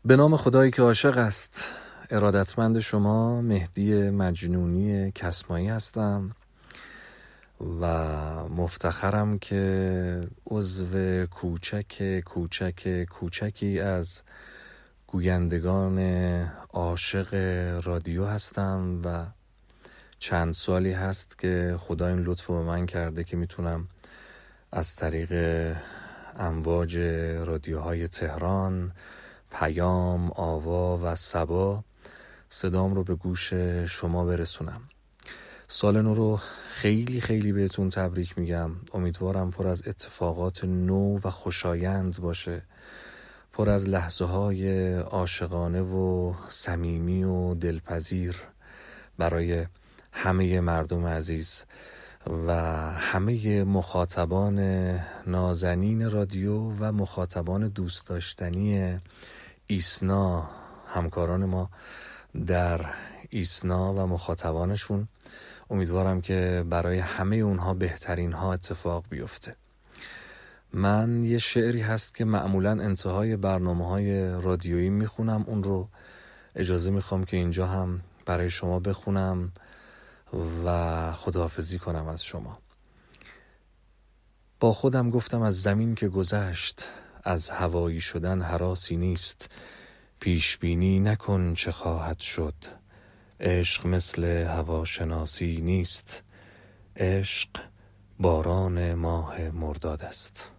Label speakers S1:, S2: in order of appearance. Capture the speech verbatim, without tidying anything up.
S1: به نام خدایی که عاشق است. ارادتمند شما مهدی مجنونی کسمایی هستم و مفتخرم که عضو کوچک کوچک کوچکی از گویندگان عاشق رادیو هستم و چند سالی هست که خدا این لطف به من کرده که میتونم از طریق امواج رادیوهای تهران، پیام، آوا و صبا صدام رو به گوش شما برسونم. سال نو رو خیلی خیلی بهتون تبریک میگم. امیدوارم پر از اتفاقات نو و خوشایند باشه، پر از لحظه های عاشقانه و صمیمی و دلپذیر برای همه مردم عزیز و همه مخاطبان نازنین رادیو و مخاطبان دوست داشتنی ایسنا، همکاران ما در ایسنا و مخاطبانشون. امیدوارم که برای همه اونها بهترین ها اتفاق بیفته. من یه شعری هست که معمولاً انتهای برنامه های رادیویی میخونم، اون رو اجازه میخوام که اینجا هم برای شما بخونم و خداحافظی کنم از شما. با خودم گفتم از زمین که گذشت، از هوایی شدن هراسی نیست. پیش بینی نکن چه خواهد شد، عشق مثل هواشناسی نیست. عشق باران ماه مرداد است.